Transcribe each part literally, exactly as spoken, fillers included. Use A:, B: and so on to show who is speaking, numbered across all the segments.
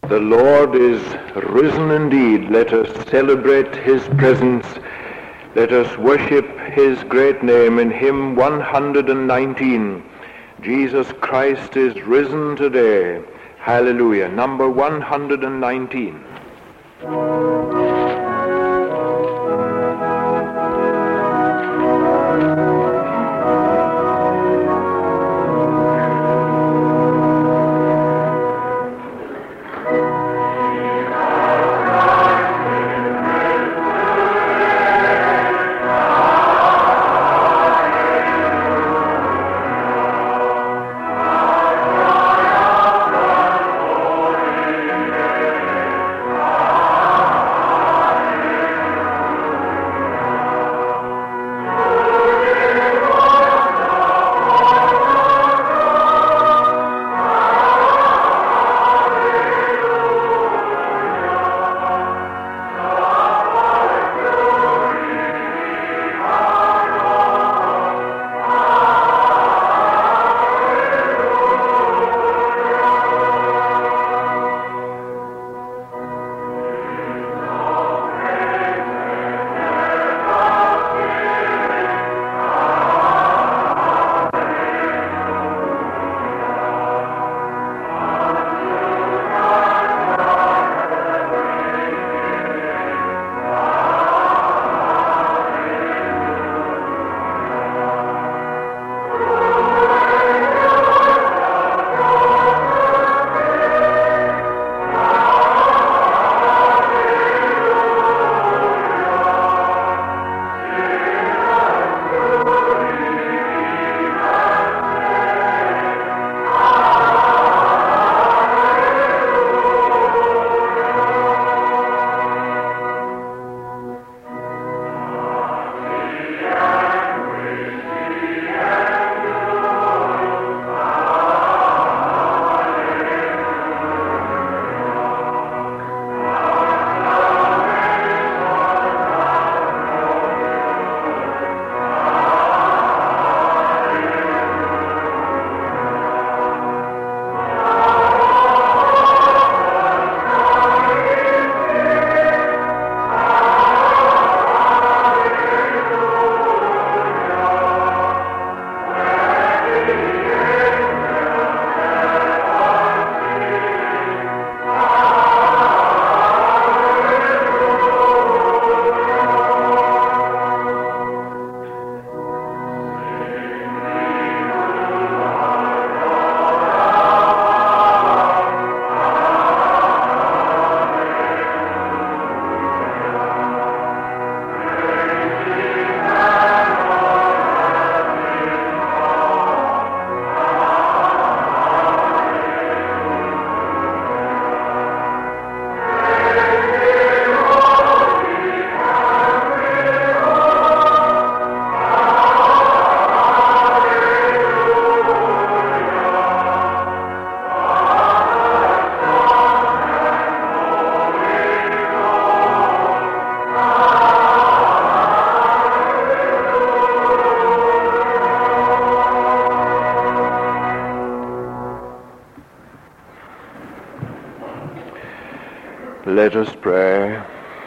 A: The Lord is risen indeed. Let us celebrate his presence. Let us worship his great name in hymn one hundred nineteen. Jesus Christ is risen today. Hallelujah. Number one hundred nineteen. Let us pray.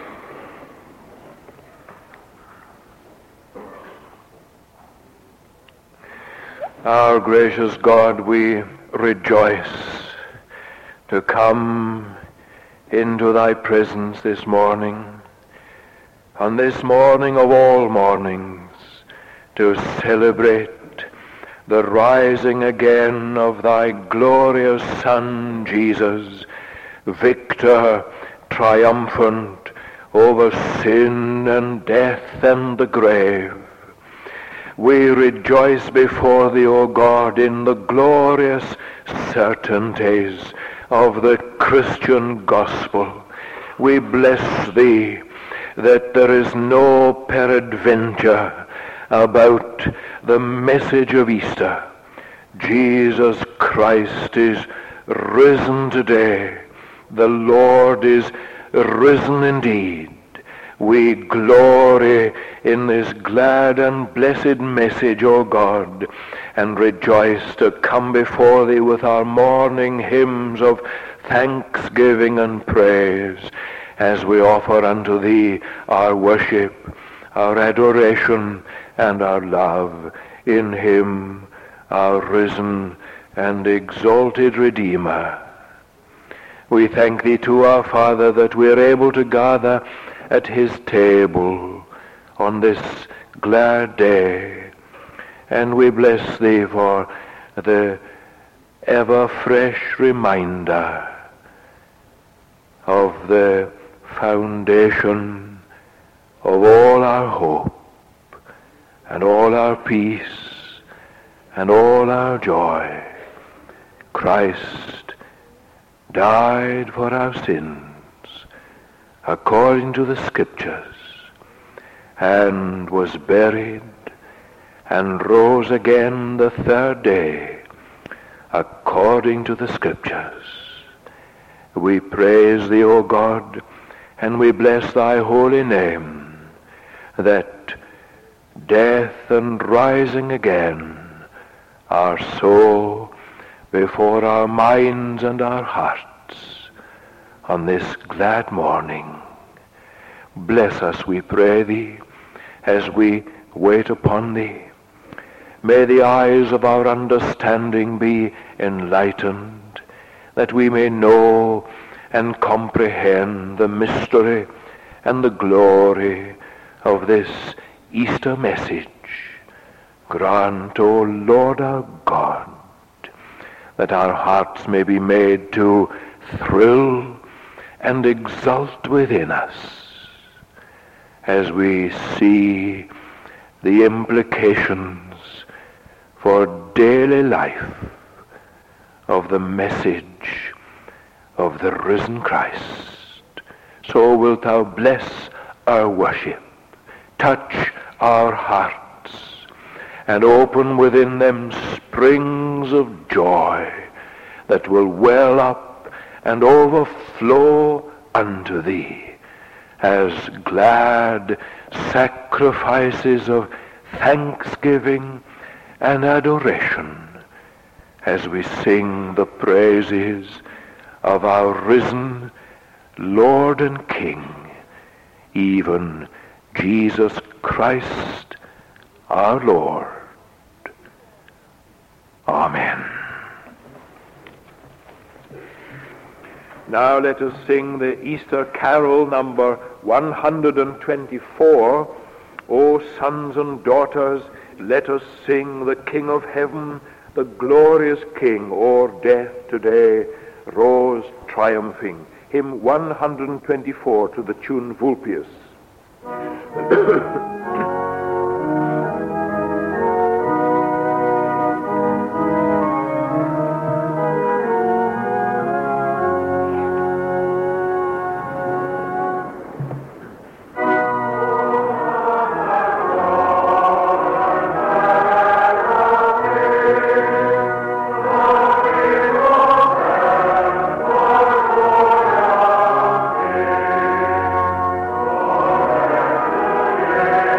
A: Our gracious God, we rejoice to come into thy presence this morning, on this morning of all mornings, to celebrate the rising again of thy glorious Son, Jesus, victor, triumphant over sin and death and the grave. We rejoice before thee, O God, in the glorious certainties of the Christian gospel. We bless thee that there is no peradventure about the message of Easter. Jesus Christ is risen today. The Lord is risen indeed. We glory in this glad and blessed message, O God, and rejoice to come before thee with our morning hymns of thanksgiving and praise, as we offer unto thee our worship, our adoration, and our love in him, our risen and exalted Redeemer. We thank thee too, our Father, that we are able to gather at his table on this glad day, and we bless thee for the ever fresh reminder of the foundation of all our hope and all our peace and all our joy. Christ died for our sins according to the Scriptures, and was buried, and rose again the third day according to the Scriptures. We praise thee, O God, and we bless thy holy name, that death and rising again are so before our minds and our hearts on this glad morning. Bless us, we pray thee, as we wait upon thee. May the eyes of our understanding be enlightened, that we may know and comprehend the mystery and the glory of this Easter message. Grant, O Lord our God, that our hearts may be made to thrill and exult within us as we see the implications for daily life of the message of the risen Christ. So wilt thou bless our worship, touch our hearts, and open within them springs of joy that will well up and overflow unto thee as glad sacrifices of thanksgiving and adoration, as we sing the praises of our risen Lord and King, even Jesus Christ our Lord. Amen. Now let us sing the Easter carol number one hundred twenty-four. O sons and daughters, let us sing the King of heaven, the glorious King, o'er death today rose triumphing. Hymn one hundred twenty-four, to the tune Vulpius.
B: Yeah.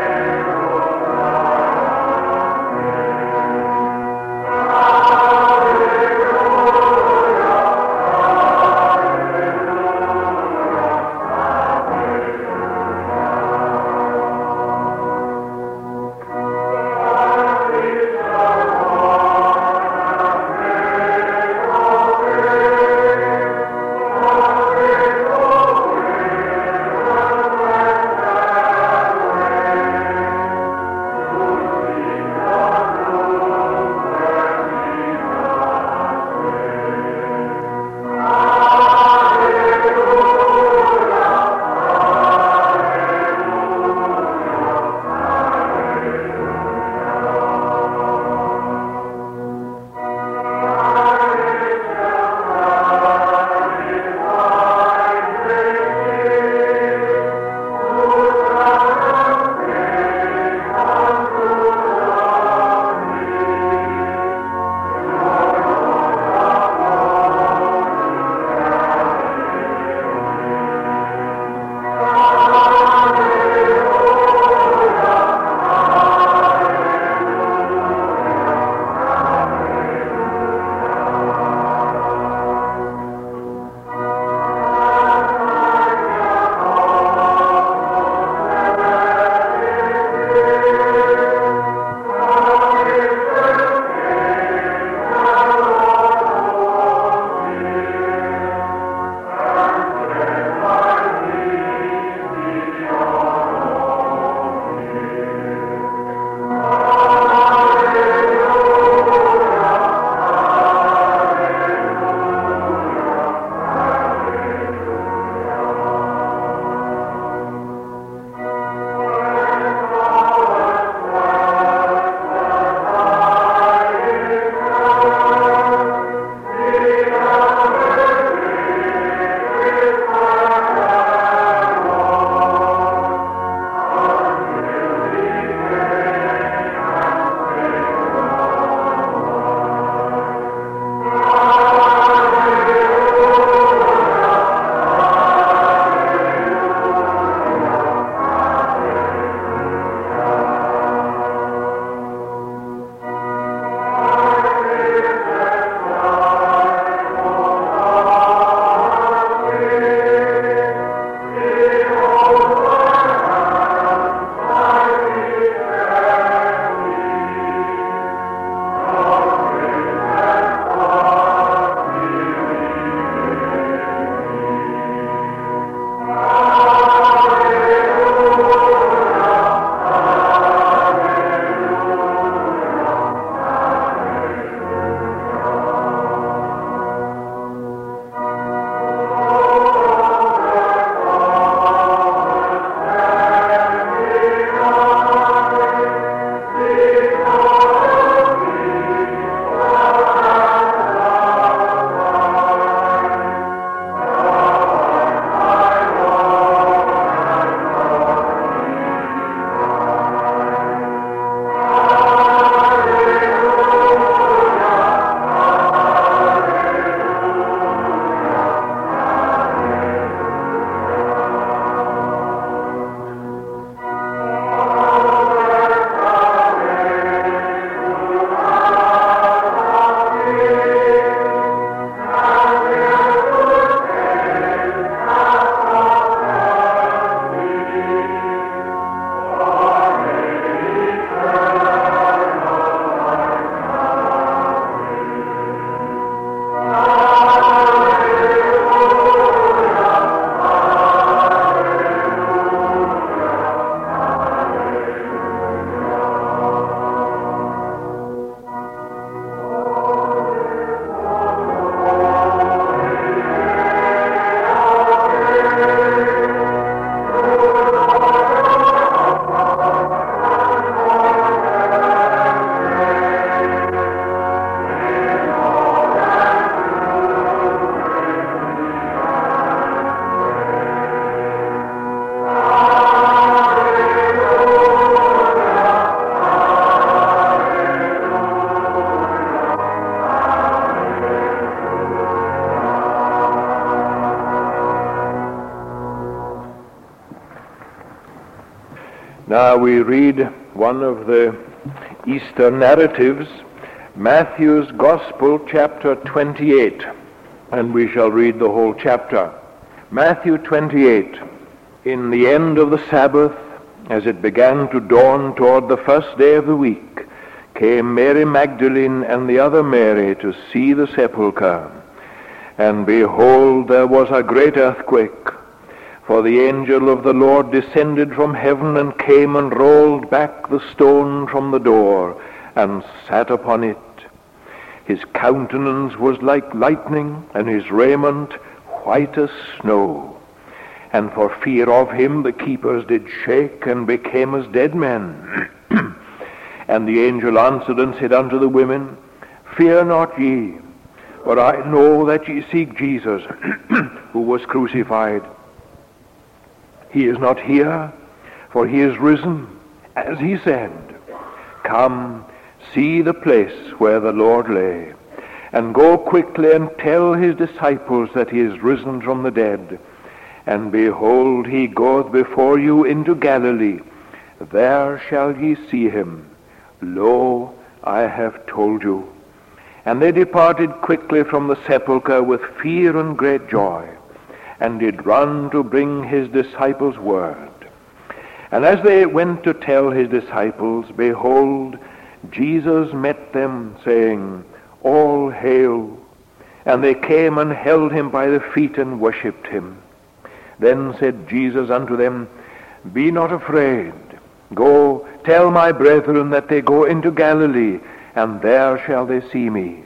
A: Now we read one of the Easter narratives, Matthew's Gospel, chapter twenty-eight, and we shall read the whole chapter. Matthew twenty-eight. In the end of the Sabbath, as it began to dawn toward the first day of the week, came Mary Magdalene and the other Mary to see the sepulchre. And behold, there was a great earthquake, for the angel of the Lord descended from heaven and came and rolled back the stone from the door and sat upon it. His countenance was like lightning, and his raiment white as snow. And for fear of him the keepers did shake and became as dead men. And the angel answered and said unto the women, Fear not ye, for I know that ye seek Jesus, who was crucified. He is not here, for he is risen, as he said. Come, see the place where the Lord lay, and go quickly and tell his disciples that he is risen from the dead. And behold, he goeth before you into Galilee. There shall ye see him. Lo, I have told you. And they departed quickly from the sepulchre with fear and great joy, and did run to bring his disciples word. And as they went to tell his disciples, behold, Jesus met them, saying, All hail. And they came and held him by the feet and worshipped him. Then said Jesus unto them, Be not afraid. Go, tell my brethren that they go into Galilee, and there shall they see me.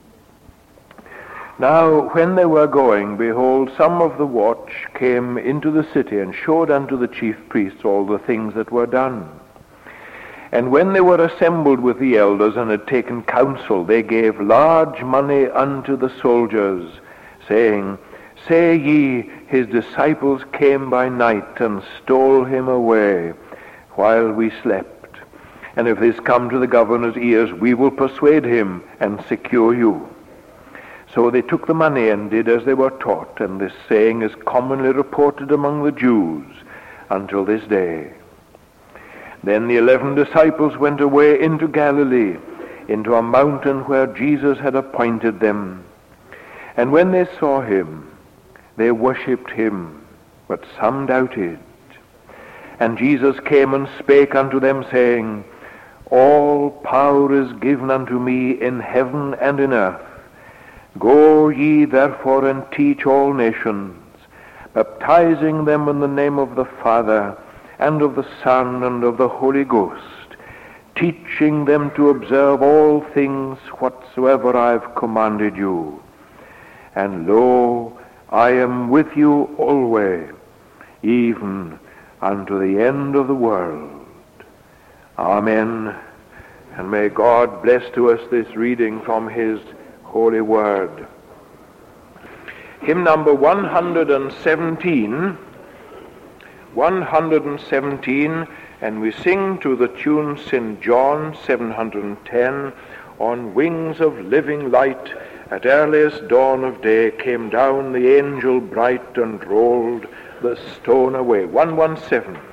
A: Now when they were going, behold, some of the watch came into the city, and showed unto the chief priests all the things that were done. And when they were assembled with the elders, and had taken counsel, they gave large money unto the soldiers, saying, Say ye, his disciples came by night, and stole him away, while we slept. And if this come to the governor's ears, we will persuade him, and secure you. So they took the money and did as they were taught, and this saying is commonly reported among the Jews until this day. Then the eleven disciples went away into Galilee, into a mountain where Jesus had appointed them. And when they saw him, they worshipped him, but some doubted. And Jesus came and spake unto them, saying, All power is given unto me in heaven and in earth. Go ye therefore and teach all nations, baptizing them in the name of the Father, and of the Son, and of the Holy Ghost, teaching them to observe all things whatsoever I have commanded you. And lo, I am with you always, even unto the end of the world. Amen. And may God bless to us this reading from his Holy Word. Hymn number one hundred seventeen, one hundred seventeen, and we sing to the tune Saint John seven hundred ten, On wings of living light, at earliest dawn of day, came down the angel bright and rolled the stone away. one hundred seventeen.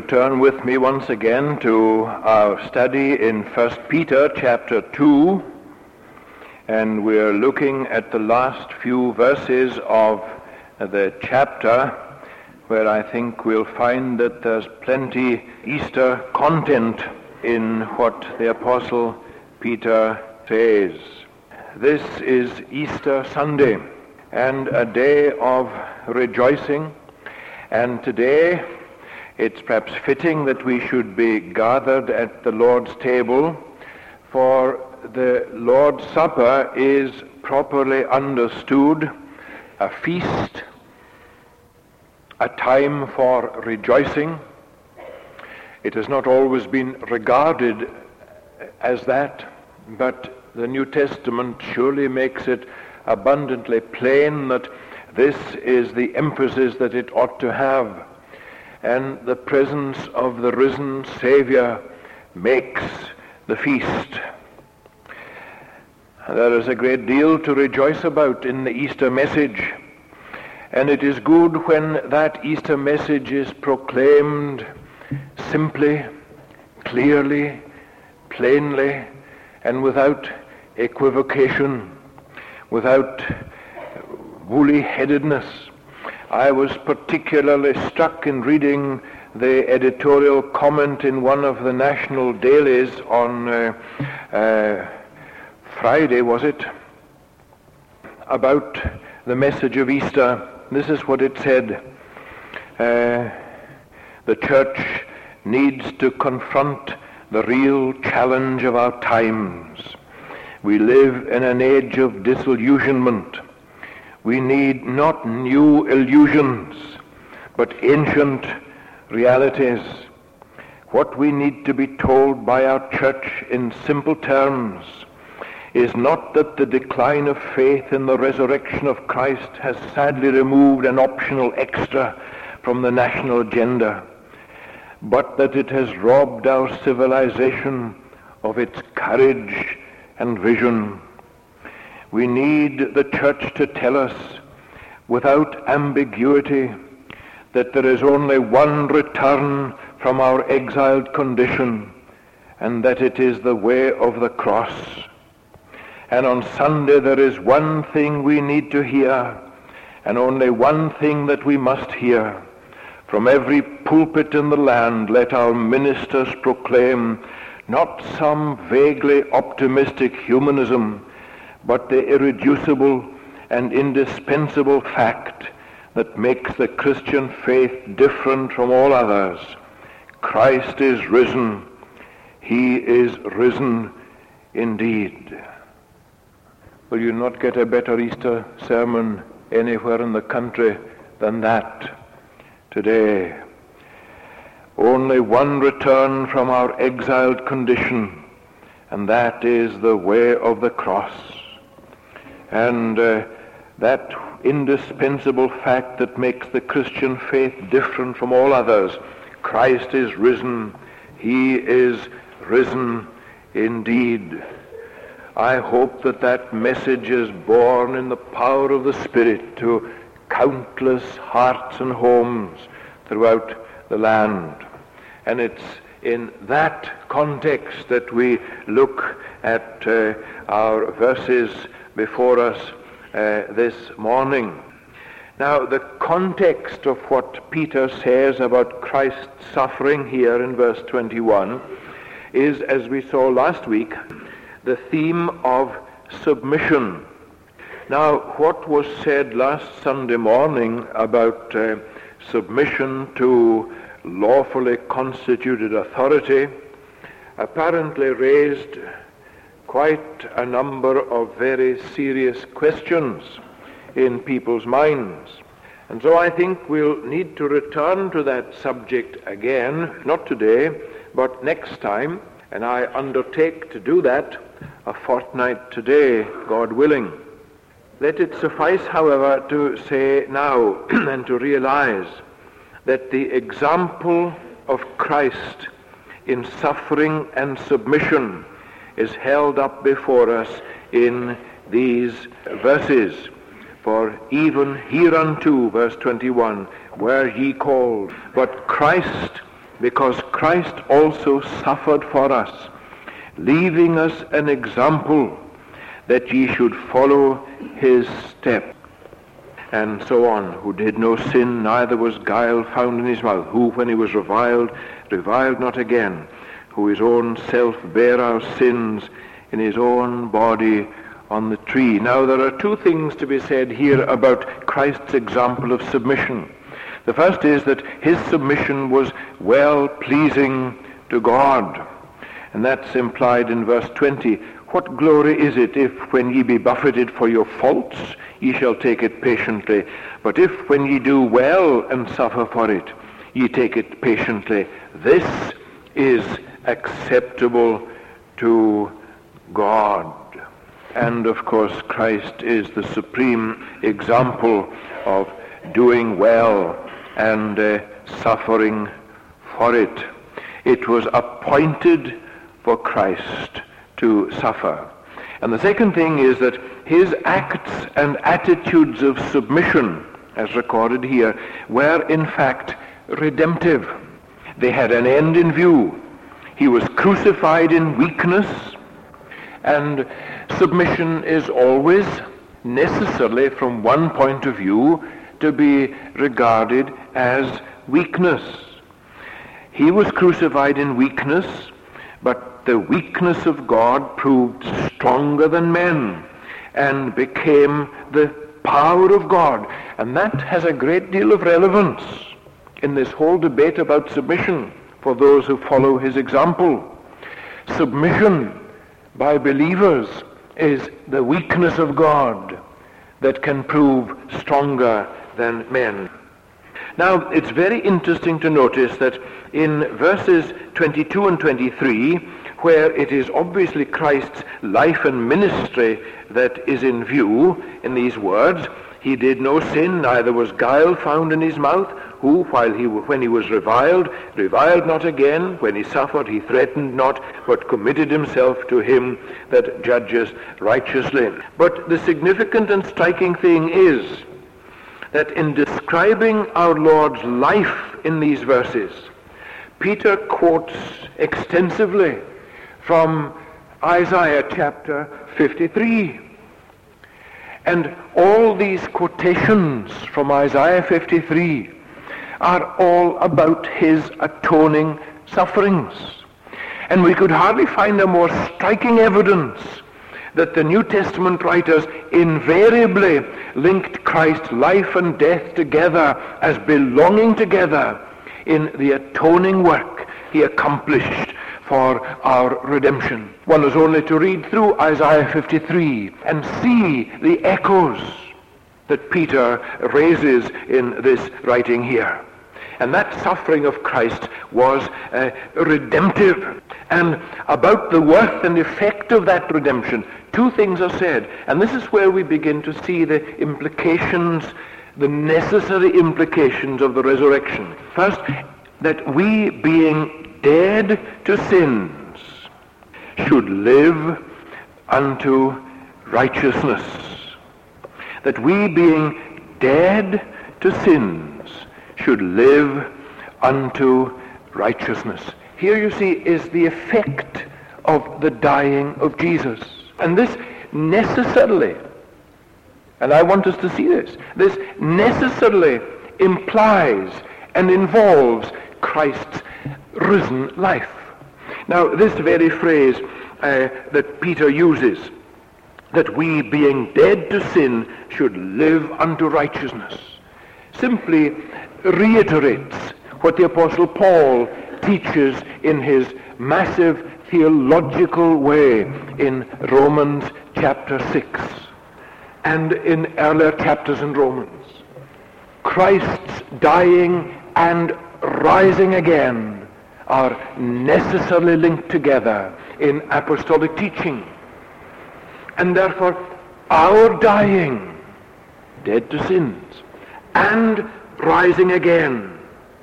A: turn with me once again to our study in First Peter chapter two, and we're looking at the last few verses of the chapter, where I think we'll find that there's plenty Easter content in what the Apostle Peter says. This is Easter Sunday, and a day of rejoicing, and today it's perhaps fitting that we should be gathered at the Lord's table, for the Lord's Supper is properly understood a feast, a time for rejoicing. It has not always been regarded as that, but the New Testament surely makes it abundantly plain that this is the emphasis that it ought to have. And the presence of the risen Savior makes the feast. There is a great deal to rejoice about in the Easter message, and it is good when that Easter message is proclaimed simply, clearly, plainly, and without equivocation, without woolly-headedness. I was particularly struck in reading the editorial comment in one of the national dailies on uh, uh, Friday, was it, about the message of Easter. This is what it said. Uh, the church needs to confront the real challenge of our times. We live in an age of disillusionment. We need not new illusions, but ancient realities. What we need to be told by our church in simple terms is not that the decline of faith in the resurrection of Christ has sadly removed an optional extra from the national agenda, but that it has robbed our civilization of its courage and vision. We need the church to tell us without ambiguity that there is only one return from our exiled condition, and that it is the way of the cross. And on Sunday there is one thing we need to hear, and only one thing that we must hear. From every pulpit in the land, let our ministers proclaim not some vaguely optimistic humanism, but the irreducible and indispensable fact that makes the Christian faith different from all others. Christ is risen. He is risen indeed. Will you not get a better Easter sermon anywhere in the country than that today? Only one return from our exiled condition, and that is the way of the cross. And uh, that indispensable fact that makes the Christian faith different from all others. Christ is risen. He is risen indeed. I hope that that message is born in the power of the Spirit to countless hearts and homes throughout the land. And it's in that context that we look at uh, our verses before us uh, this morning. Now, the context of what Peter says about Christ's suffering here in verse twenty-one is, as we saw last week, the theme of submission. Now, what was said last Sunday morning about uh, submission to lawfully constituted authority apparently raised quite a number of very serious questions in people's minds. And so I think we'll need to return to that subject again, not today, but next time, and I undertake to do that a fortnight today, God willing. Let it suffice, however, to say now and to realize that the example of Christ in suffering and submission is held up before us in these verses. For even hereunto, verse twenty-one, were ye called, but Christ because Christ also suffered for us, leaving us an example that ye should follow his steps. And so on, who did no sin, neither was guile found in his mouth, who, when he was reviled, reviled not again, who his own self bare our sins in his own body on the tree. Now there are two things to be said here about Christ's example of submission. The first is that his submission was well-pleasing to God. And that's implied in verse twenty. What glory is it if, when ye be buffeted for your faults, ye shall take it patiently? But if, when ye do well and suffer for it, ye take it patiently, this is acceptable to God. And of course, Christ is the supreme example of doing well and uh, suffering for it. It was appointed for Christ to suffer. And the second thing is that his acts and attitudes of submission, as recorded here, were in fact redemptive. They had an end in view. He was crucified in weakness, and submission is always necessarily, from one point of view, to be regarded as weakness. He was crucified in weakness, but the weakness of God proved stronger than men and became the power of God. And that has a great deal of relevance in this whole debate about submission for those who follow his example. Submission by believers is the weakness of God that can prove stronger than men. Now, it's very interesting to notice that in verses twenty-two and twenty-three, where it is obviously Christ's life and ministry that is in view in these words, he did no sin, neither was guile found in his mouth, who, while he, when he was reviled, reviled not again, when he suffered, he threatened not, but committed himself to him that judges righteously. But the significant and striking thing is that in describing our Lord's life in these verses, Peter quotes extensively from Isaiah chapter fifty-three. And all these quotations from Isaiah fifty-three are all about his atoning sufferings. And we could hardly find a more striking evidence that the New Testament writers invariably linked Christ's life and death together as belonging together in the atoning work he accomplished for our redemption. One has only to read through Isaiah fifty-three and see the echoes that Peter raises in this writing here. And that suffering of Christ was uh, redemptive. And about the worth and effect of that redemption, two things are said. And this is where we begin to see the implications, the necessary implications of the resurrection. First, that we, being dead to sins, should live unto righteousness. That we, being dead to sins, should live unto righteousness. Here, you see, is the effect of the dying of Jesus. And this necessarily, and I want us to see this, this necessarily implies and involves Christ's risen life. Now, this very phrase uh, that Peter uses, that we, being dead to sin, should live unto righteousness, simply reiterates what the Apostle Paul teaches in his massive theological way in Romans chapter six and in earlier chapters in Romans. Christ's dying and rising again are necessarily linked together in apostolic teaching. And therefore, our dying, dead to sins, and rising again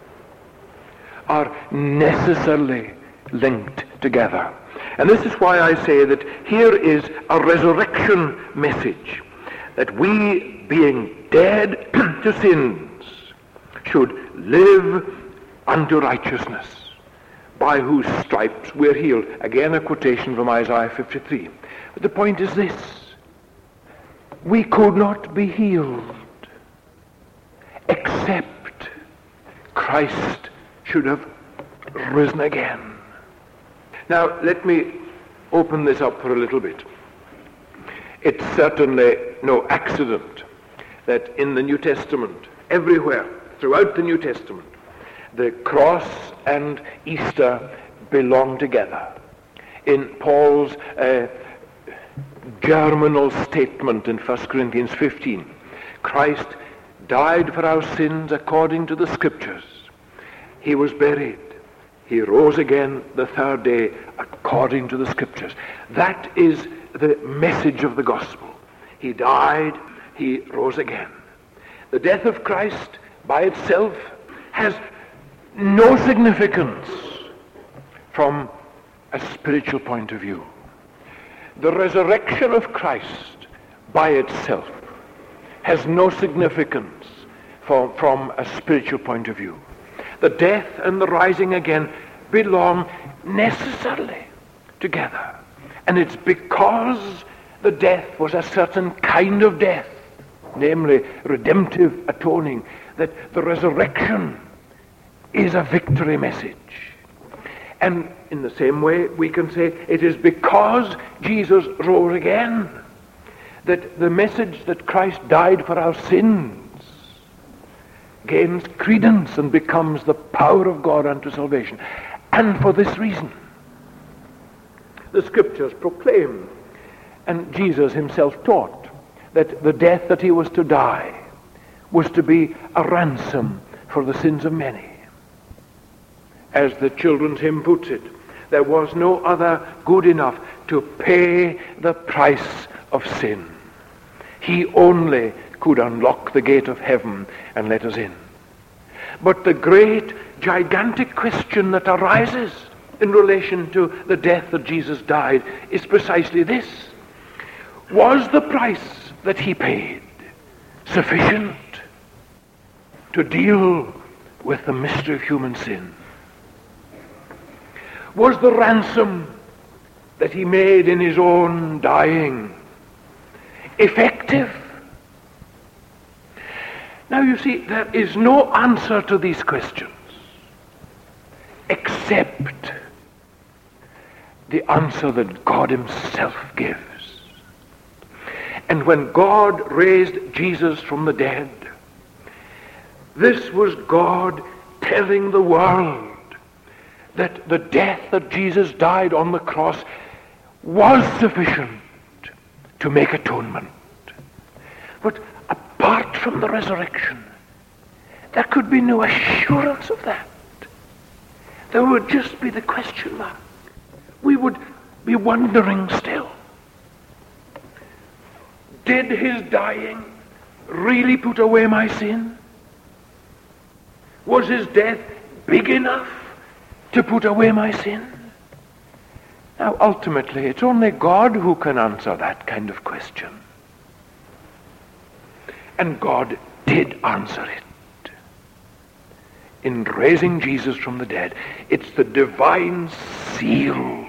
A: are necessarily linked together. And this is why I say that here is a resurrection message, that we, being dead to sins, should live unto righteousness, by whose stripes we're healed. Again, a quotation from Isaiah fifty-three. But the point is this: we could not be healed except Christ should have risen again. Now, let me open this up for a little bit. It's certainly no accident that in the New Testament, everywhere, throughout the New Testament, the cross and Easter belong together. In Paul's uh, germinal statement in First Corinthians fifteen, Christ died for our sins according to the Scriptures. He was buried. He rose again the third day according to the Scriptures. That is the message of the gospel. He died, he rose again. The death of Christ by itself has no significance from a spiritual point of view. The resurrection of Christ by itself has no significance for, from a spiritual point of view. The death and the rising again belong necessarily together. And it's because the death was a certain kind of death, namely redemptive atoning, that the resurrection is a victory message. And in the same way, we can say it is because Jesus rose again that the message that Christ died for our sins gains credence and becomes the power of God unto salvation. And for this reason, the Scriptures proclaim, and Jesus himself taught, that the death that he was to die was to be a ransom for the sins of many. As the children's hymn puts it, there was no other good enough to pay the price of sin. He only could unlock the gate of heaven and let us in. But the great, gigantic question that arises in relation to the death that Jesus died is precisely this: was the price that he paid sufficient to deal with the mystery of human sin? Was the ransom that he made in his own dying effective? Now you see, there is no answer to these questions except the answer that God himself gives. And when God raised Jesus from the dead, this was God telling the world that the death that Jesus died on the cross was sufficient to make atonement. But apart from the resurrection, there could be no assurance of that. There would just be the question mark. We would be wondering still. Did his dying really put away my sin? Was his death big enough to put away my sin? Now, ultimately, it's only God who can answer that kind of question. And God did answer it. In raising Jesus from the dead, it's the divine seal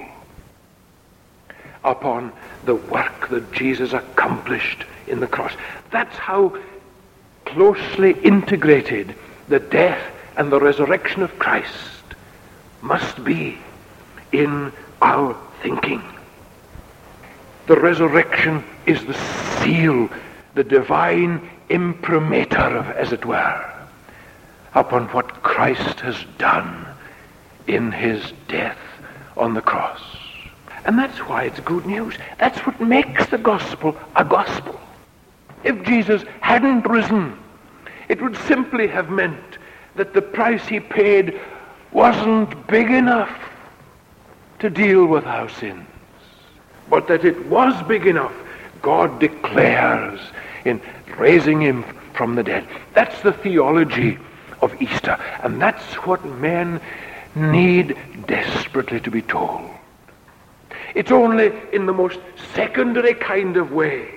A: upon the work that Jesus accomplished in the cross. That's how closely integrated the death and the resurrection of Christ must be in our thinking. The resurrection is the seal, the divine imprimatur, of, as it were, upon what Christ has done in his death on the cross. And that's why it's good news. That's what makes the gospel a gospel. If Jesus hadn't risen, it would simply have meant that the price he paid wasn't big enough to deal with our sins. But that it was big enough, God declares in raising him from the dead. That's the theology of Easter. And that's what men need desperately to be told. It's only in the most secondary kind of way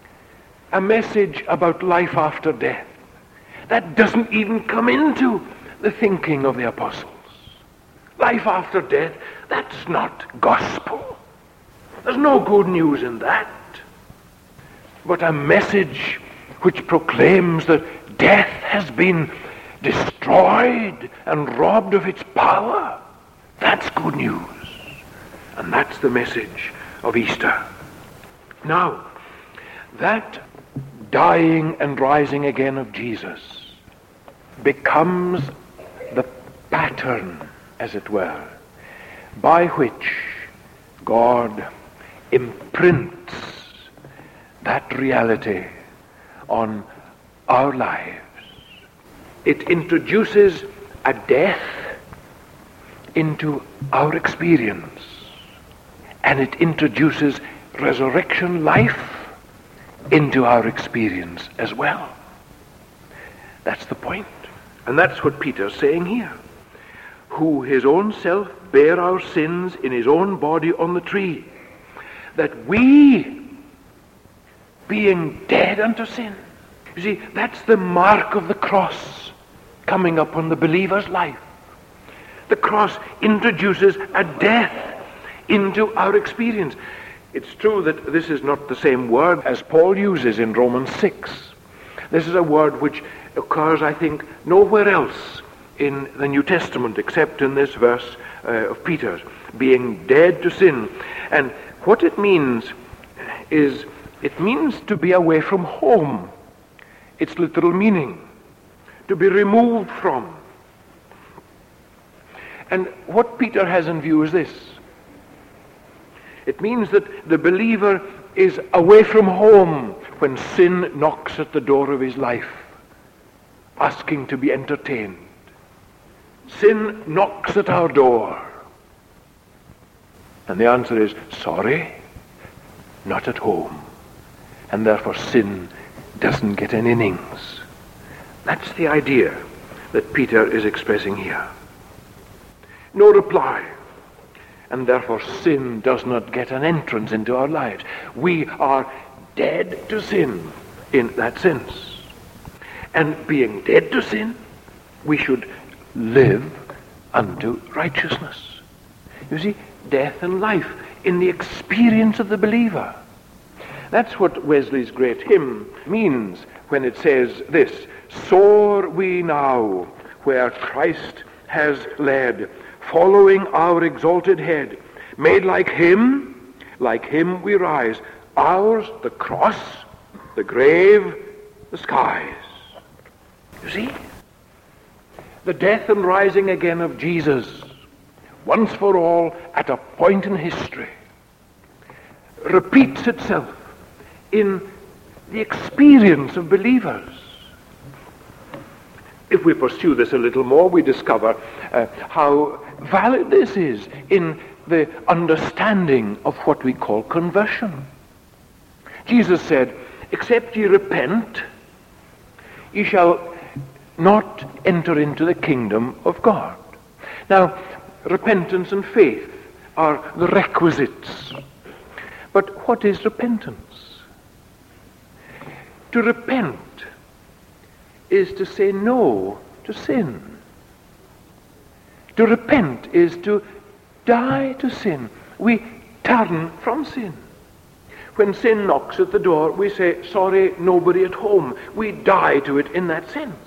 A: a message about life after death that doesn't even come into the thinking of the apostles. Life after death, that's not gospel. There's no good news in that. But a message which proclaims that death has been destroyed and robbed of its power, that's good news. And that's the message of Easter. Now, that dying and rising again of Jesus becomes the pattern, as it were, by which God imprints that reality on our lives. It introduces a death into our experience, and it introduces resurrection life into our experience as well. That's the point. And that's what Peter's saying here. Who his own self bare our sins in his own body on the tree, that we, being dead unto sin. You see, that's the mark of the cross coming up on the believer's life. The cross introduces a death into our experience. It's true that this is not the same word as Paul uses in Romans six. This is a word which occurs, I think, nowhere else in the New Testament except in this verse uh, of Peter's, being dead to sin. And what it means is, it means to be away from home. Its literal meaning, to be removed from. And what Peter has in view is this. It means that the believer is away from home when sin knocks at the door of his life, asking to be entertained. Sin knocks at our door. And the answer is, sorry, not at home. And therefore sin doesn't get an innings. That's the idea that Peter is expressing here. No reply. And therefore sin does not get an entrance into our lives. We are dead to sin in that sense. And being dead to sin, we should live unto righteousness. You see, death and life in the experience of the believer. That's what Wesley's great hymn means when it says this: soar we now where Christ has led, following our exalted head. Made like him, like him we rise. Ours the cross, the grave, the skies. You see? The death and rising again of Jesus, once for all, at a point in history, repeats itself in the experience of believers. If we pursue this a little more, we discover uh, how valid this is in the understanding of what we call conversion. Jesus said, except ye repent, ye shall not enter into the kingdom of God. Now, repentance and faith are the requisites. But what is repentance? To repent is to say no to sin. To repent is to die to sin. We turn from sin. When sin knocks at the door, we say, sorry, nobody at home. We die to it in that sense.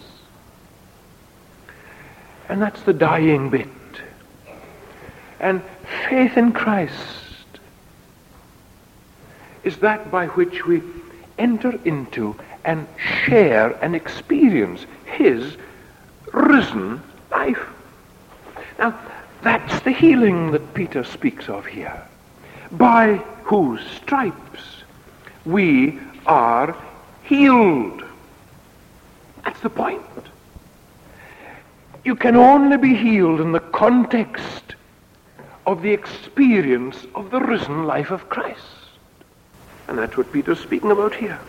A: And that's the dying bit. And faith in Christ is that by which we enter into and share and experience his risen life. Now, that's the healing that Peter speaks of here. By whose stripes we are healed. That's the point. You can only be healed in the context of the experience of the risen life of Christ. And that's what Peter's speaking about here.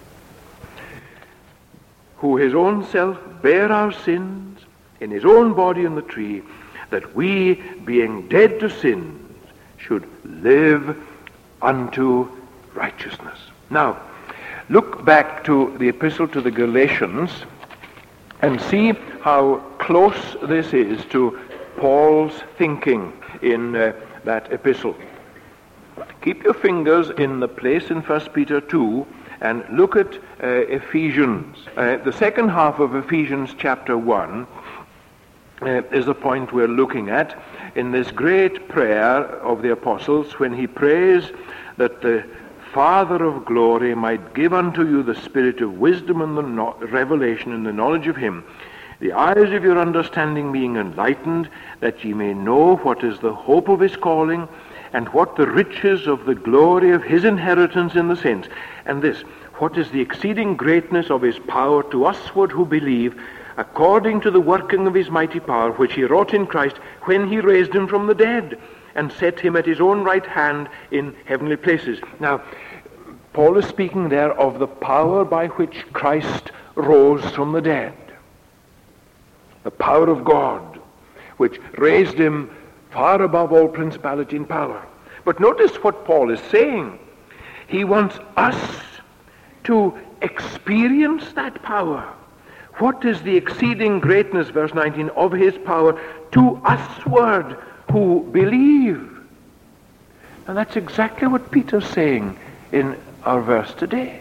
A: Who his own self bare our sins in his own body on the tree, that we, being dead to sins, should live unto righteousness. Now, look back to the epistle to the Galatians and see how close this is to Paul's thinking in uh, that epistle. Keep your fingers in the place in First Peter two and look at uh, Ephesians. Uh, the second half of Ephesians chapter one uh, is the point we're looking at in this great prayer of the apostles when he prays that the Father of glory might give unto you the spirit of wisdom and the no- revelation and the knowledge of him, the eyes of your understanding being enlightened, that ye may know what is the hope of his calling, and what the riches of the glory of his inheritance in the saints. And this, what is the exceeding greatness of his power to usward who believe, according to the working of his mighty power, which he wrought in Christ, when he raised him from the dead, and set him at his own right hand in heavenly places. Now, Paul is speaking there of the power by which Christ rose from the dead. The power of God, which raised him far above all principality and power. But notice what Paul is saying. He wants us to experience that power. What is the exceeding greatness, verse nineteen, of his power to usward who believe? And that's exactly what Peter's saying in our verse today.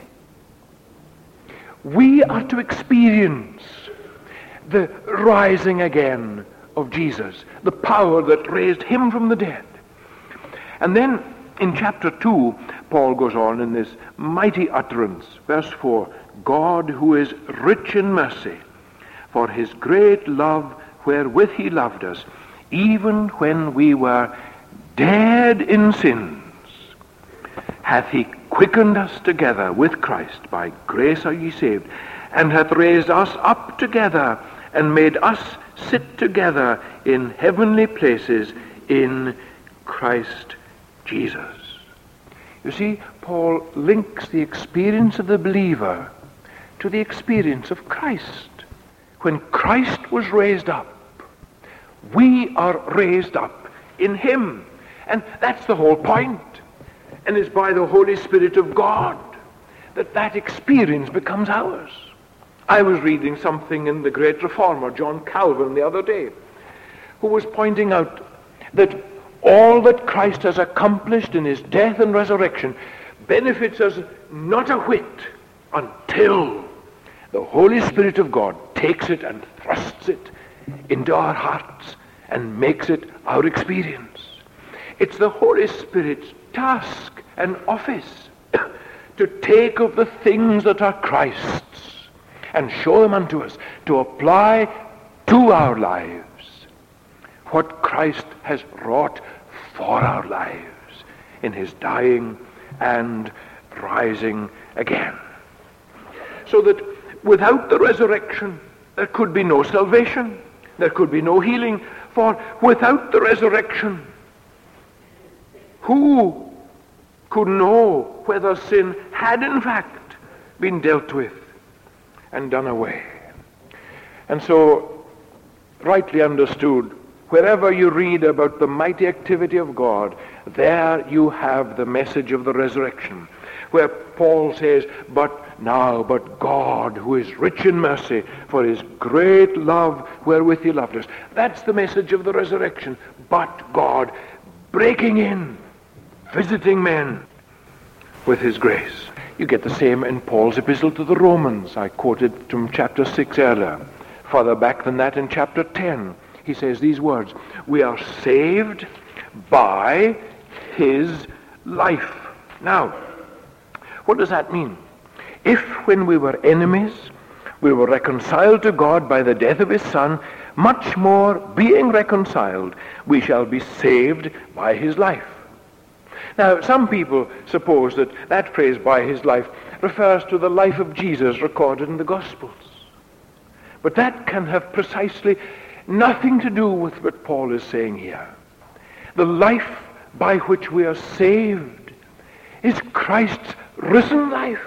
A: We are to experience the rising again of Jesus, the power that raised him from the dead. And then in chapter two, Paul goes on in this mighty utterance, verse four, God who is rich in mercy, for his great love wherewith he loved us, even when we were dead in sins, hath he quickened us together with Christ. By grace are ye saved, and hath raised us up together, and made us sit together in heavenly places in Christ Jesus. You see, Paul links the experience of the believer to the experience of Christ. When Christ was raised up, we are raised up in him. And that's the whole point. And it's by the Holy Spirit of God that that experience becomes ours. I was reading something in the great reformer, John Calvin, the other day, who was pointing out that all that Christ has accomplished in his death and resurrection benefits us not a whit until the Holy Spirit of God takes it and thrusts it into our hearts and makes it our experience. It's the Holy Spirit's task and office to take of the things that are Christ's and show them unto us, to apply to our lives what Christ has wrought for our lives in his dying and rising again. So that without the resurrection, there could be no salvation, there could be no healing, for without the resurrection, who could know whether sin had in fact been dealt with and done away? And so, rightly understood, wherever you read about the mighty activity of God, there you have the message of the resurrection, where Paul says, but now, but God, who is rich in mercy, for his great love wherewith he loved us. That's the message of the resurrection. But God, breaking in, visiting men with his grace. You get the same in Paul's epistle to the Romans. I quoted from chapter six earlier. Further back than that in chapter ten, he says these words, we are saved by his life. Now, what does that mean? If when we were enemies, we were reconciled to God by the death of his Son, much more, being reconciled, we shall be saved by his life. Now, some people suppose that that phrase, by his life, refers to the life of Jesus recorded in the Gospels. But that can have precisely nothing to do with what Paul is saying here. The life by which we are saved is Christ's risen life.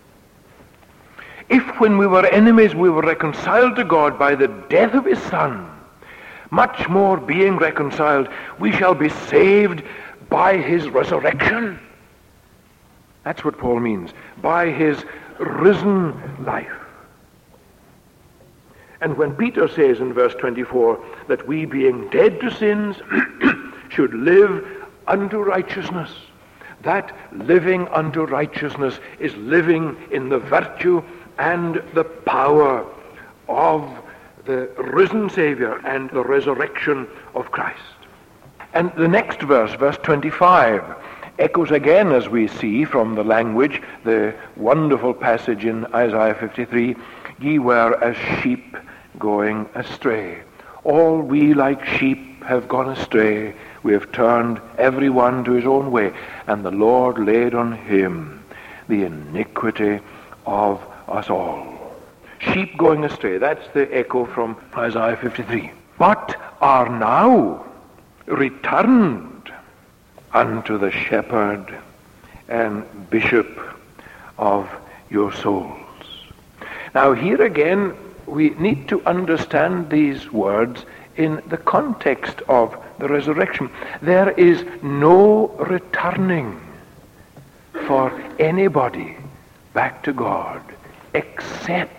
A: If when we were enemies we were reconciled to God by the death of his Son, much more being reconciled, we shall be saved by his resurrection. That's what Paul means, by his risen life. And when Peter says in verse twenty-four that we, being dead to sins, should live unto righteousness, that living unto righteousness is living in the virtue and the power of the risen Savior and the resurrection of Christ. And the next verse, verse twenty-five, echoes again, as we see from the language, the wonderful passage in Isaiah fifty-three, ye were as sheep going astray. All we like sheep have gone astray. We have turned every one to his own way, and the Lord laid on him the iniquity of us all. Sheep going astray, that's the echo from Isaiah fifty-three. But are now returned unto the shepherd and bishop of your souls. Now here again, we need to understand these words in the context of the resurrection. There is no returning for anybody back to God except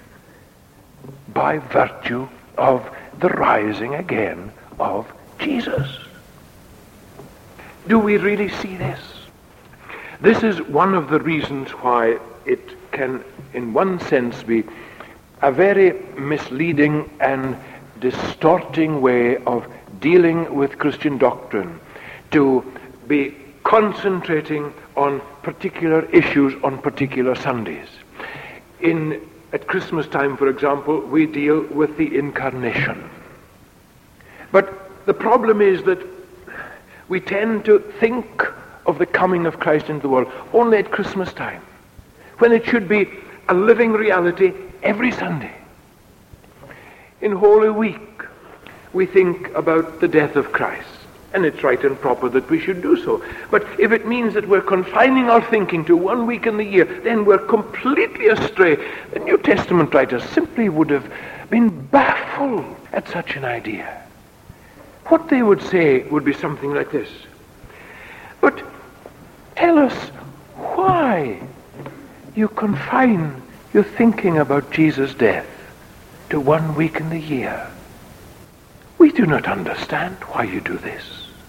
A: by virtue of the rising again of Jesus. Do we really see this? This is one of the reasons why it can, in one sense, be a very misleading and distorting way of dealing with Christian doctrine, to be concentrating on particular issues on particular Sundays. In At Christmas time, for example, we deal with the incarnation. But the problem is that we tend to think of the coming of Christ into the world only at Christmas time, when it should be a living reality every Sunday. In Holy Week, we think about the death of Christ, and it's right and proper that we should do so. But if it means that we're confining our thinking to one week in the year, then we're completely astray. The New Testament writers simply would have been baffled at such an idea. What they would say would be something like this: but tell us why you confine your thinking about Jesus' death to one week in the year. We do not understand why you do this.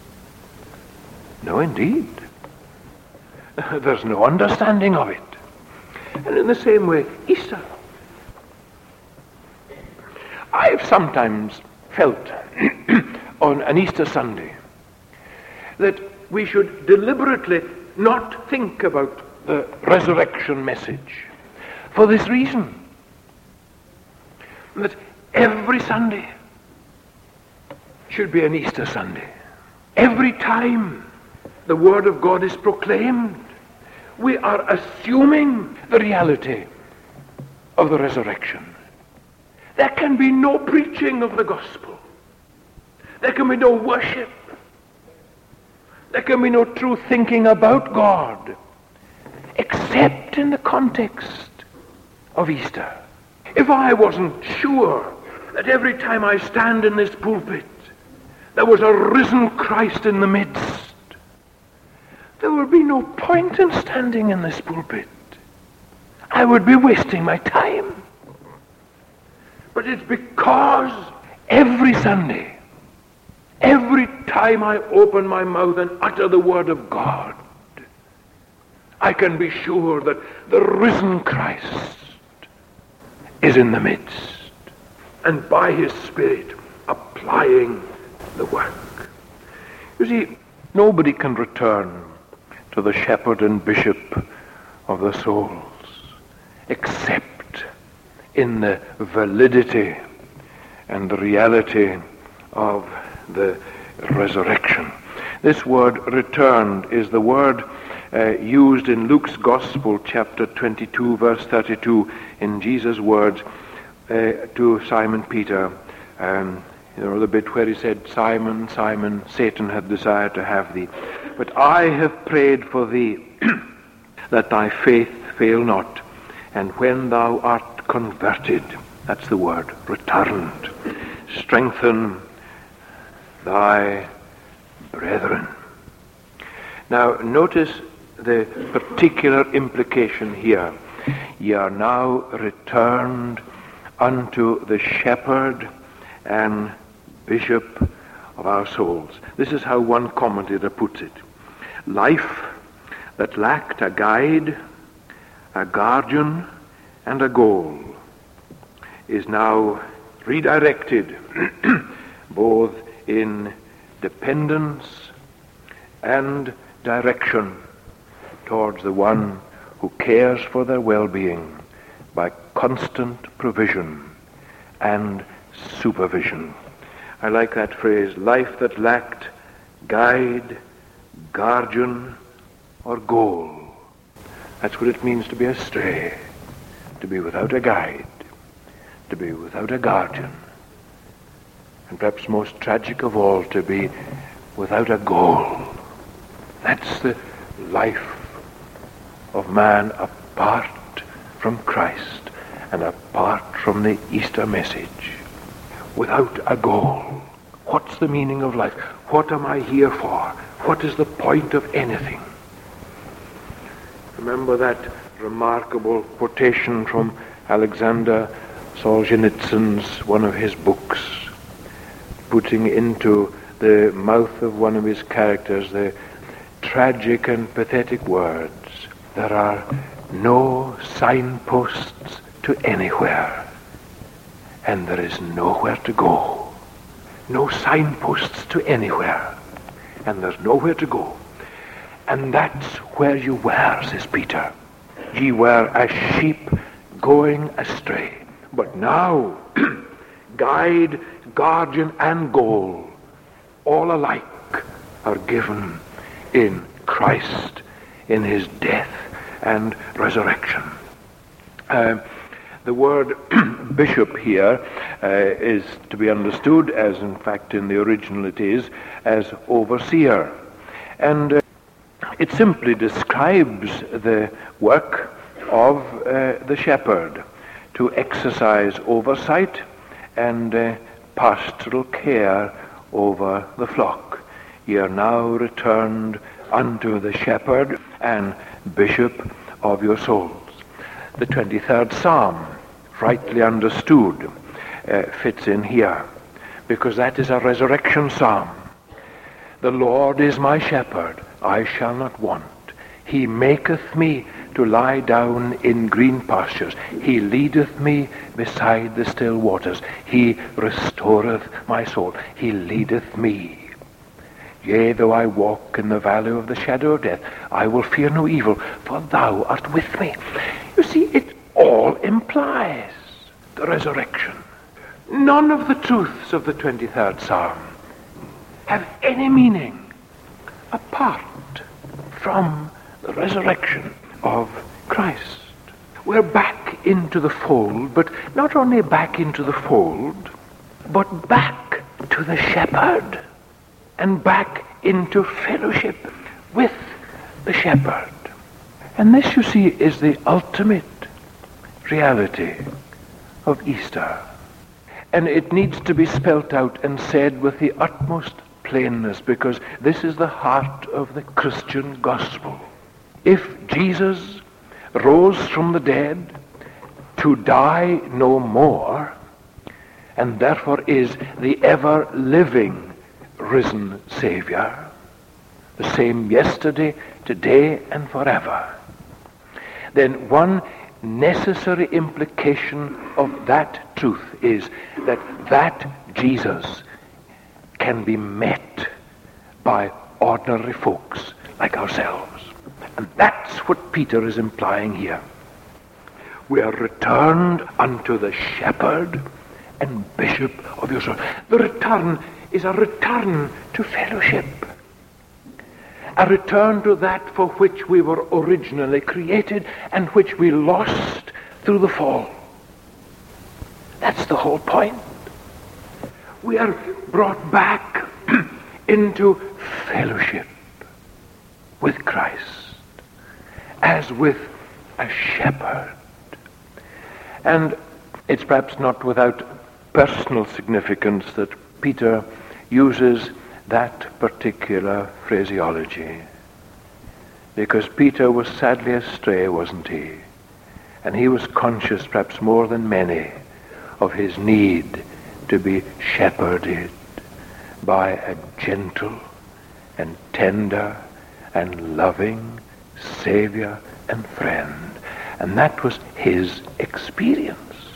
A: No, indeed. There's no understanding of it. And in the same way, Easter. I've sometimes felt on an Easter Sunday that we should deliberately not think about the resurrection message for this reason, that every Sunday should be an Easter Sunday. Every time the Word of God is proclaimed, we are assuming the reality of the resurrection. There can be no preaching of the gospel. There can be no worship. There can be no true thinking about God except in the context of Easter. If I wasn't sure that every time I stand in this pulpit there was a risen Christ in the midst, there would be no point in standing in this pulpit. I would be wasting my time. But it's because every Sunday, every time I open my mouth and utter the word of God, I can be sure that the risen Christ is in the midst, and by his Spirit applying the work. You see, nobody can return to the shepherd and bishop of the souls except in the validity and the reality of the resurrection. This word returned is the word uh, used in Luke's Gospel, chapter twenty-two, verse thirty-two, in Jesus' words uh, to Simon Peter. Um, you know, the bit where he said, Simon, Simon, Satan hath desired to have thee, but I have prayed for thee that thy faith fail not, and when thou art converted, that's the word, returned, strengthen thy brethren. Now notice the particular implication here. Ye are now returned unto the shepherd and bishop of our souls. This is how one commentator puts it. Life that lacked a guide, a guardian, and a goal is now redirected both in dependence and direction towards the one who cares for their well-being by constant provision and supervision. I like that phrase, life that lacked guide, guardian, or goal. That's what it means to be astray, to be without a guide, to be without a guardian, and perhaps most tragic of all, to be without a goal. That's the life of man apart from Christ and apart from the Easter message. Without a goal. What's the meaning of life? What am I here for? What is the point of anything? Remember that remarkable quotation from Alexander Solzhenitsyn's one of his books, putting into the mouth of one of his characters the tragic and pathetic words, there are no signposts to anywhere, and there is nowhere to go. No signposts to anywhere, and there's nowhere to go. And that's where you were, says Peter. Ye were as sheep going astray. But now, guide, guardian, and goal, all alike, are given in Christ, in his death and resurrection. Uh, the word bishop here uh, is to be understood, as in fact in the original it is, as overseer. And uh, it simply describes the work of uh, the shepherd to exercise oversight and uh, pastoral care over the flock. Ye are now returned unto the shepherd and bishop of your souls. The twenty-third Psalm, rightly understood, uh, fits in here, because that is a resurrection psalm. The Lord is my shepherd, I shall not want. He maketh me to lie down in green pastures. He leadeth me beside the still waters. He restoreth my soul. He leadeth me. Yea, though I walk in the valley of the shadow of death, I will fear no evil, for thou art with me. You see, it all implies the resurrection. None of the truths of the twenty-third Psalm have any meaning apart from the resurrection of Christ. We're back into the fold, but not only back into the fold, but back to the shepherd, and back into fellowship with the shepherd. And this, you see, is the ultimate reality of Easter. And it needs to be spelt out and said with the utmost plainness, because this is the heart of the Christian gospel. If Jesus rose from the dead to die no more, and therefore is the ever-living risen Savior, the same yesterday, today, and forever, then one necessary implication of that truth is that that Jesus can be met by ordinary folks like ourselves. And that's what Peter is implying here. We are returned unto the shepherd and bishop of your soul. The return is a return to fellowship. A return to that for which we were originally created and which we lost through the fall. That's the whole point. We are brought back into fellowship with Christ as with a shepherd. And it's perhaps not without personal significance that Peter uses that particular phraseology, because Peter was sadly astray, wasn't he? And he was conscious, perhaps more than many, of his need to be shepherded by a gentle and tender and loving Savior and friend. And that was his experience.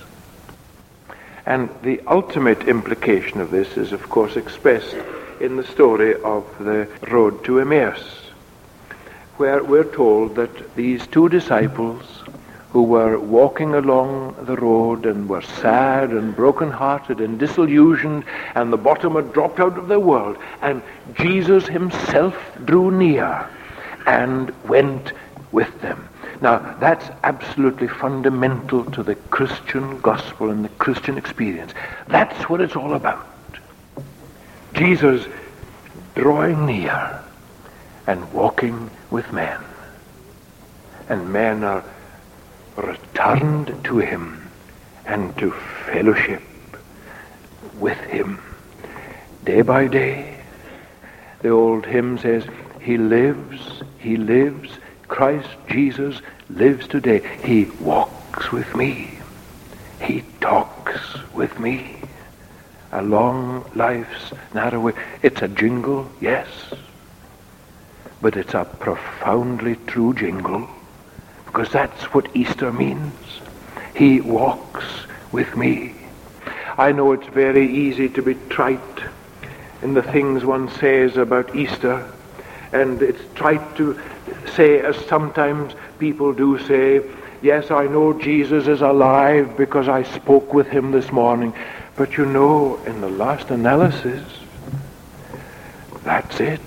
A: And the ultimate implication of this is, of course, expressed in the story of the road to Emmaus, where we're told that these two disciples who were walking along the road and were sad and broken-hearted and disillusioned, and the bottom had dropped out of their world, and Jesus himself drew near and went with them. Now, that's absolutely fundamental to the Christian gospel and the Christian experience. That's what it's all about. Jesus drawing near and walking with men. And men are returned to him and to fellowship with him day by day. The old hymn says, he lives, he lives, Christ Jesus lives today. He walks with me. He talks with me along life's narrow way. It's a jingle, yes, but it's a profoundly true jingle, because that's what Easter means. He walks with me. I know it's very easy to be trite in the things one says about Easter, and it's trite to say, as sometimes people do say, yes, I know Jesus is alive because I spoke with him this morning. But you know, in the last analysis, that's it.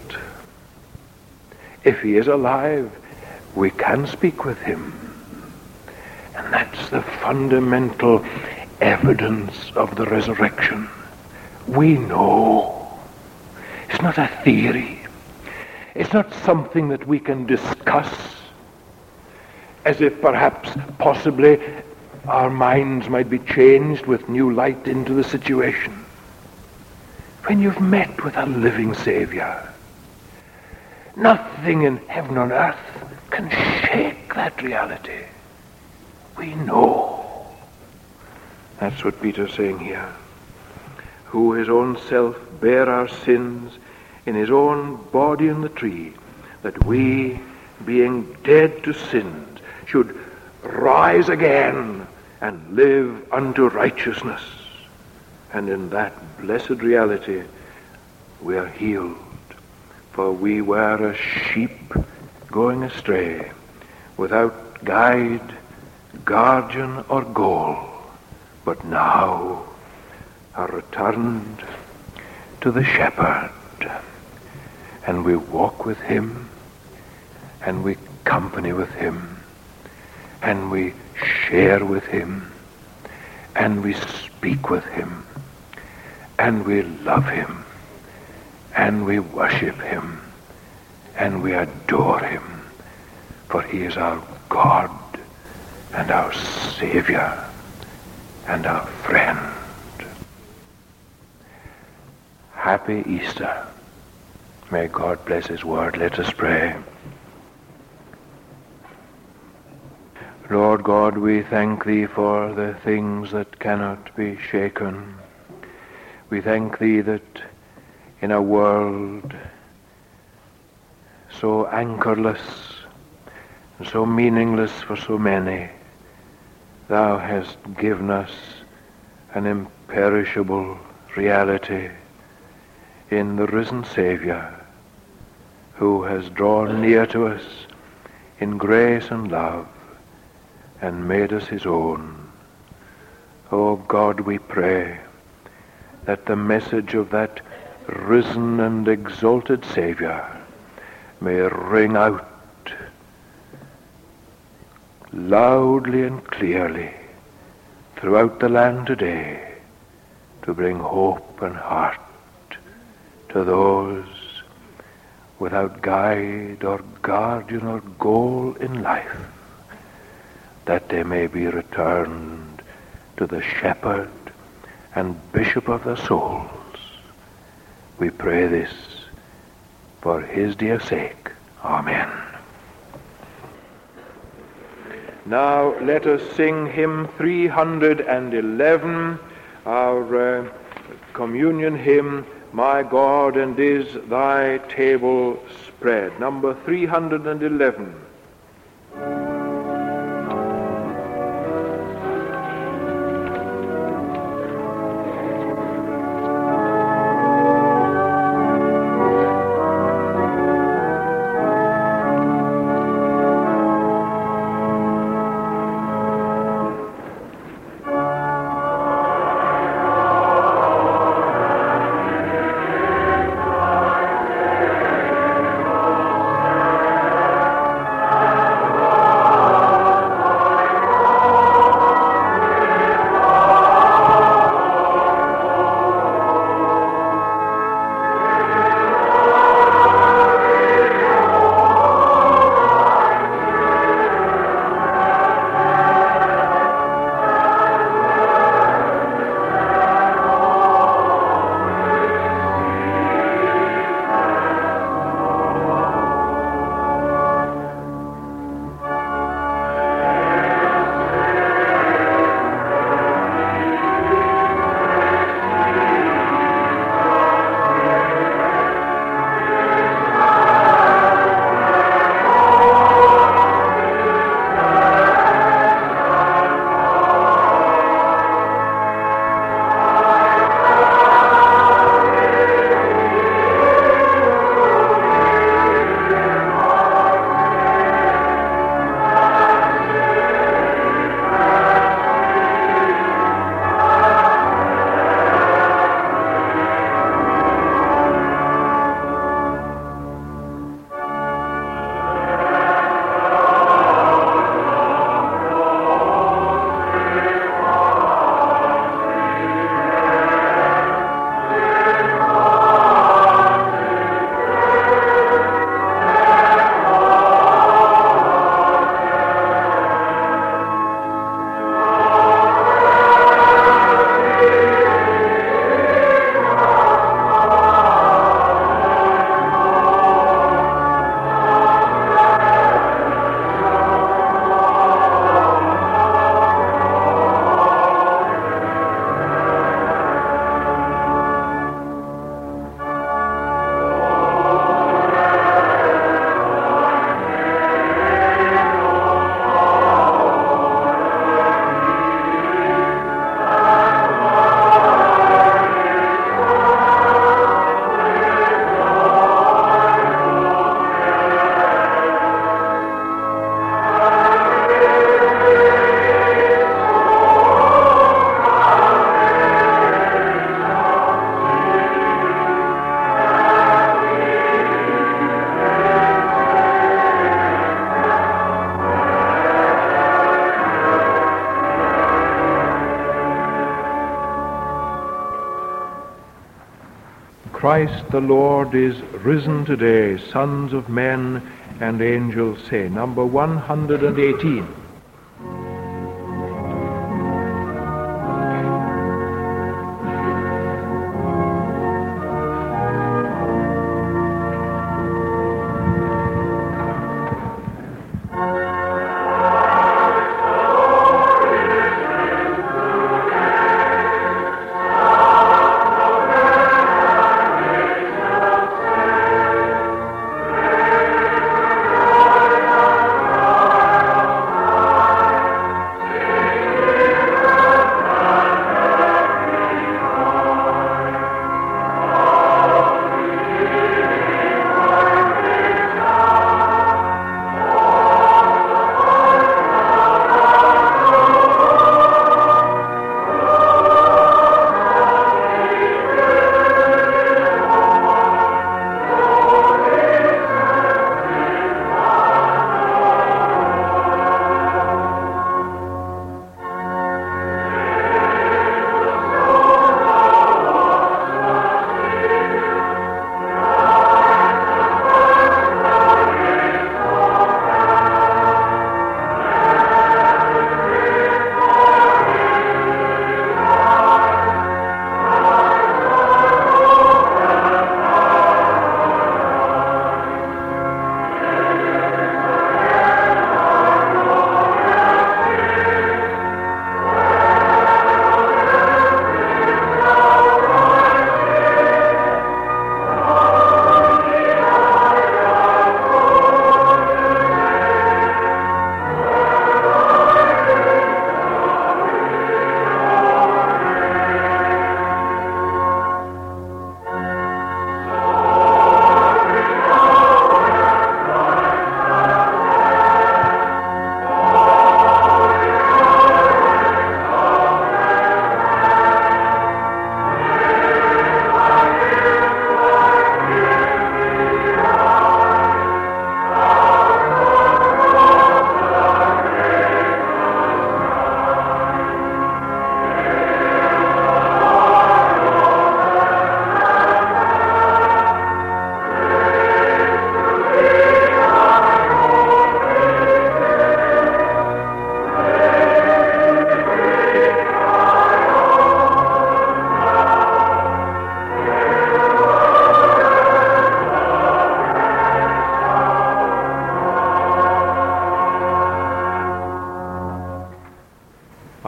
A: If he is alive, we can speak with him. And that's the fundamental evidence of the resurrection. We know. It's not a theory. It's not something that we can discuss as if perhaps, possibly, our minds might be changed with new light into the situation. When you've met with a living Savior, nothing in heaven or earth can shake that reality. We know. That's what Peter's saying here. Who his own self bare our sins in his own body on the tree, that we, being dead to sins, should rise again and live unto righteousness. And in that blessed reality we are healed. For we were as sheep going astray, without guide, guardian, or goal, but now are returned to the shepherd. And we walk with him, and we company with him, and we share with him, and we speak with him, and we love him, and we worship him, and we adore him, for he is our God and our Savior and our friend. Happy Easter. May God bless his word. Let us pray. Lord God, we thank thee for the things that cannot be shaken. We thank thee that in a world so anchorless and so meaningless for so many, thou hast given us an imperishable reality in the risen Savior, who has drawn near to us in grace and love and made us his own. O God, we pray that the message of that risen and exalted Savior may ring out loudly and clearly throughout the land today, to bring hope and heart to those without guide or guardian or goal in life, that they may be returned to the shepherd and bishop of their souls. We pray this for his dear sake. Amen. Now let us sing hymn three hundred eleven, our uh, communion hymn, My God, and is thy table spread. Number three hundred eleven. Christ the Lord is risen today, sons of men and angels say. Number one hundred eighteen.
B: Amen.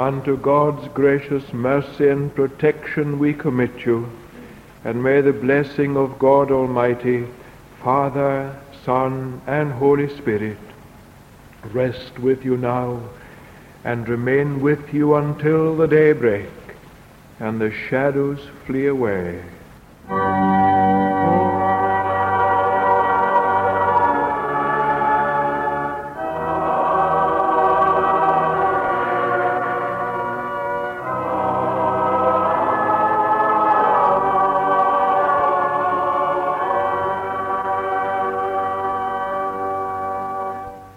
A: unto God's gracious mercy and protection we commit you, and may the blessing of God Almighty, Father, Son, and Holy Spirit rest with you now and remain with you until the day break and the shadows flee away.